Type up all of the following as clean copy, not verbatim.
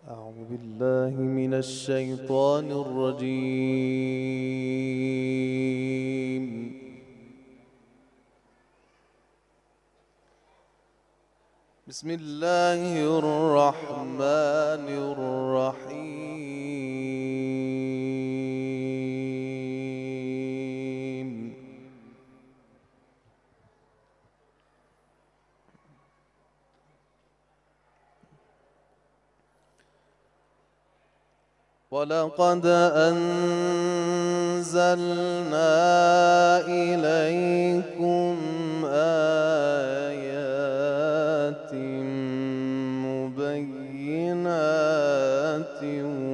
أعوذ بالله من الشيطان الرجيم. بسم الله الرحمن الرحيم. ولقد أنزلنا إليكم آيات مبينات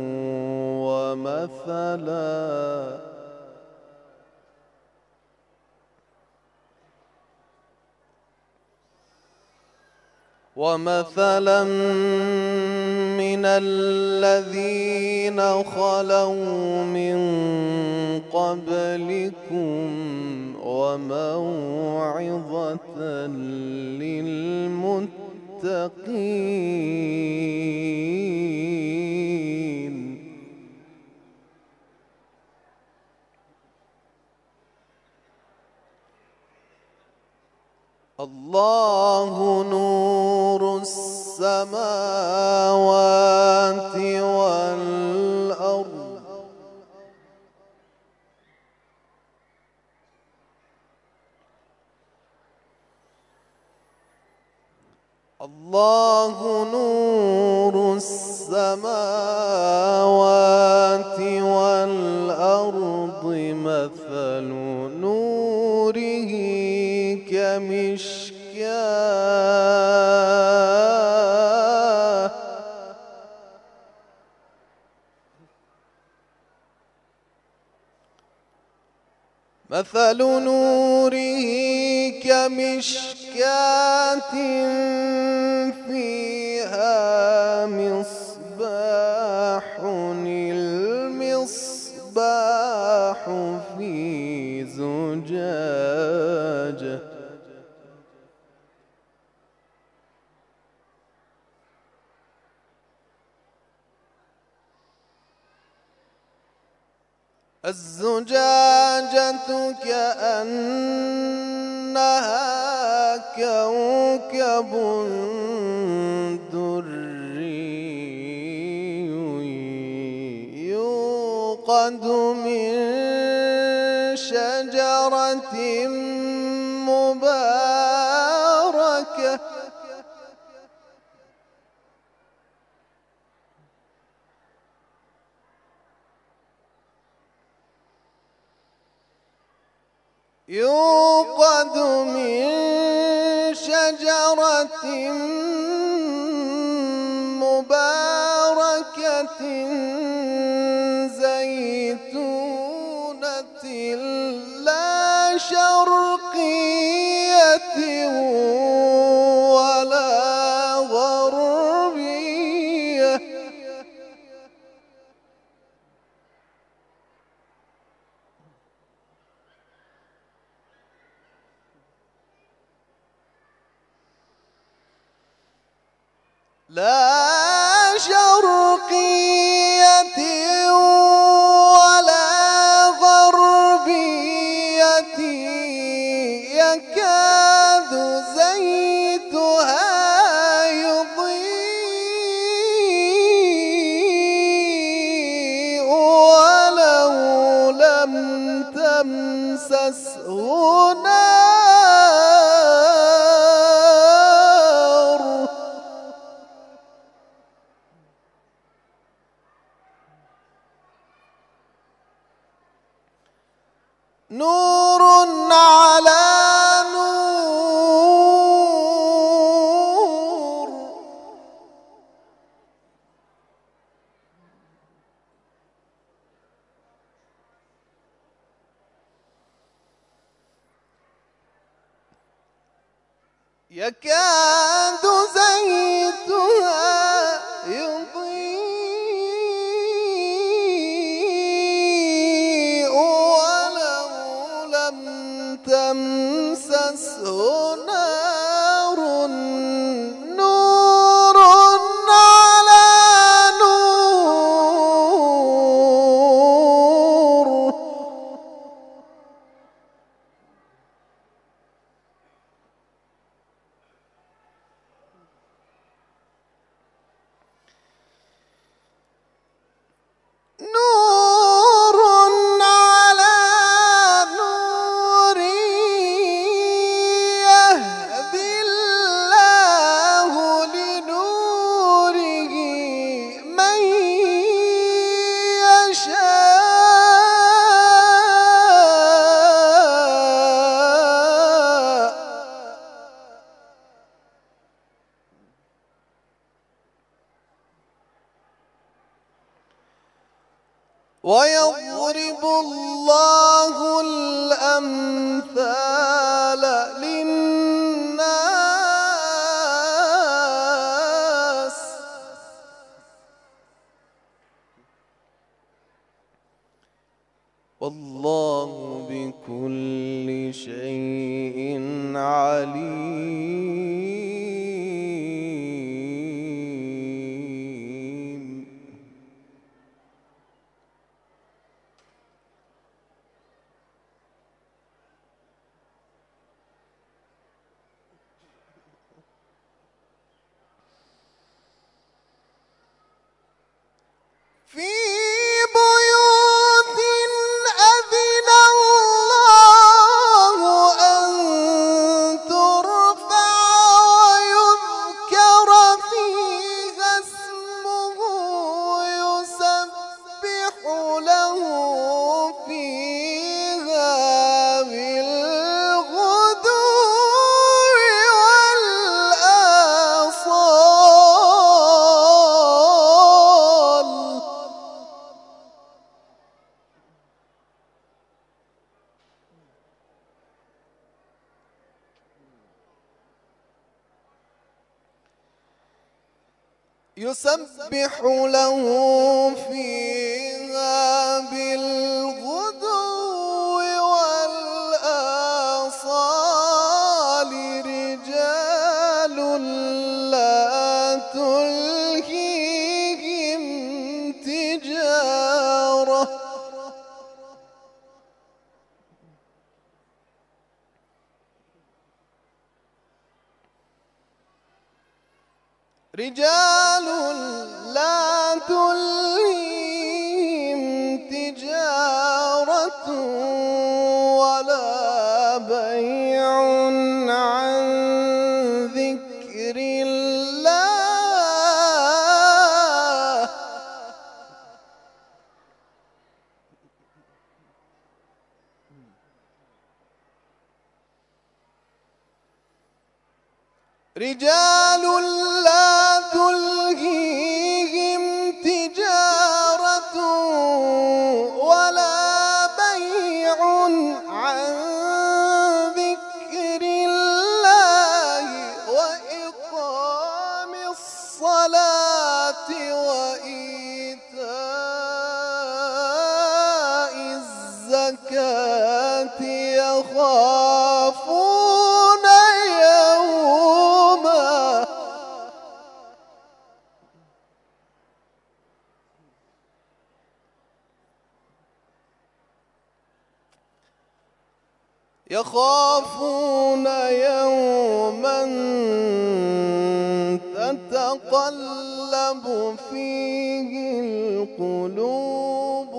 ومثلا من الذين خلوا من قبلكم وموعظة للمتقين. الله نور السماوات والأرض. الله نور السماوات والأرض مثل نوره كمشكاة مثل نوره كمشكاة فيها مصباح المصباح في زجاجة الزجاجة كأنها كوكب دري يوقد من شجرة مباركة يوقد من شجرة مباركة زيتونة لا شرقية ولا غربية لا شرقية ولا غربية يكاد زيتها يضيء ولو لم تمسسه نور على نور يكاد زيتها يضيء ولو لم تمسسه نار نور على نور ويضرب الله الأمثال للناس والله بكل شيء عليم. في بيوت أذن الله أن ترفع ويذكر فيها اسمه يسبح له فيها بالغدو والآصال. يسبح له فيها بالغدو والآصال رجال لا تلهيهم تجارة رجال لا تلهيهم تجارة ولا بيع عن ذكر الله رجال لا تلهيهم تجارة ولا بيع عن ذكر الله وإقام الصلاة وإيتاء الزكاة يخافون يوما تتقلب فيه القلوب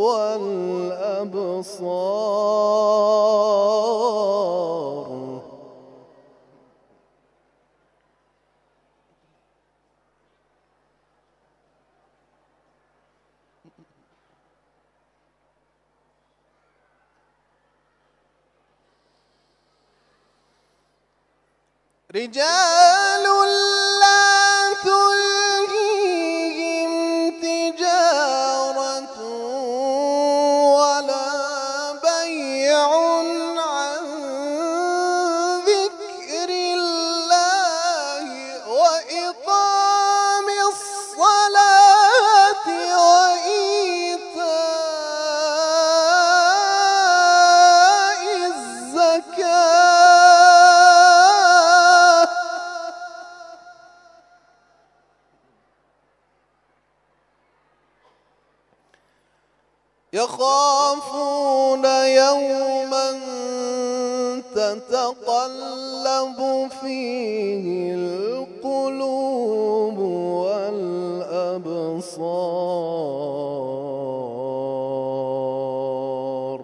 والأبصار. رجال لا تلهيهم تجارة ولا بيع عن ذكر الله وإقام الصلاة وإيتاء الزكاة يخافون يوما تتقلب فيه القلوب والأبصار.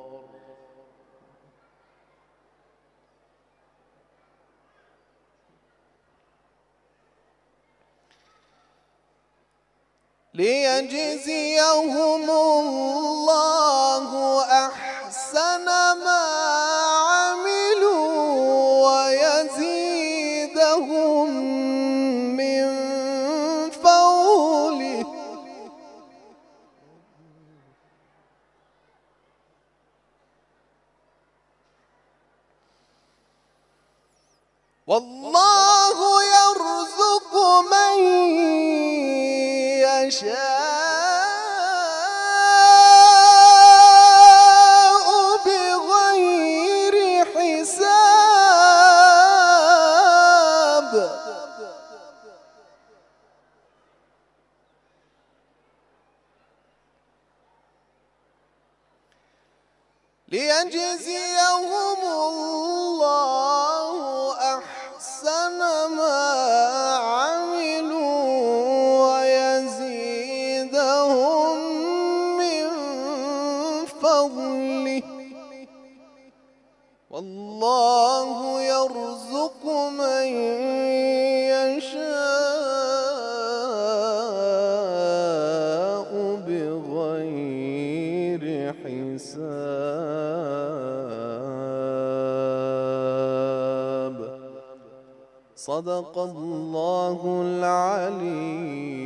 ليجزيهم الله أحسن ما عملوا ويزيدهم من فضله والله يرزق من يشاء بغير حساب. ليجزيهم الله أحسن ما عملوا ويزيدهم من فضله، والله يرزق من يشاء بغير حساب. صدق الله العلي